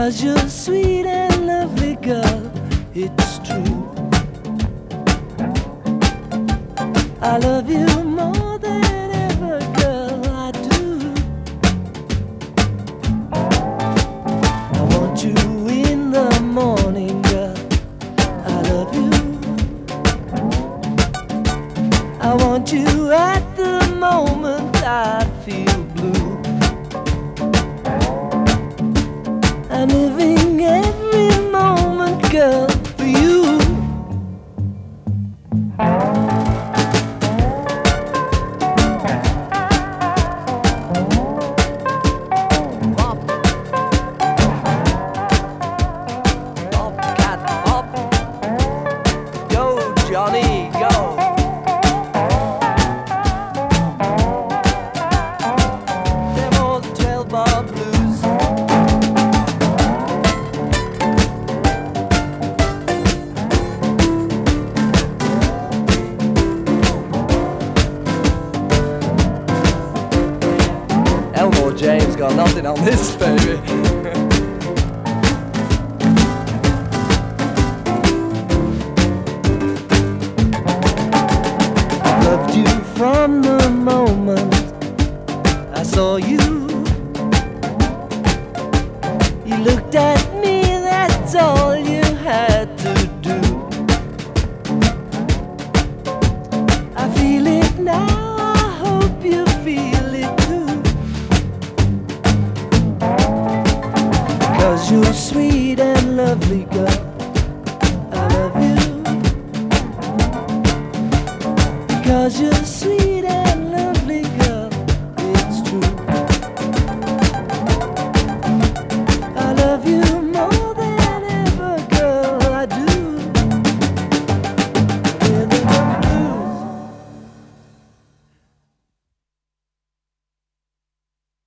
'Cause you're sweet and lovely, girl, it's true. I love you more than ever, girl, I do. I want you in the morning, girl, I love you. I want you at the moment I feel blue. I'm living every moment, girl, for you. Bop, bop, cat, bop. Go, Johnny, go. Them old 12-bar blues. Elmore James got nothing on this, baby. I loved you from the moment I saw you. You looked at me, that's all you had to do. I feel it now, I hope you feel it too. 'Cause you're sweet and lovely, girl, I love you. 'Cause you're sweet and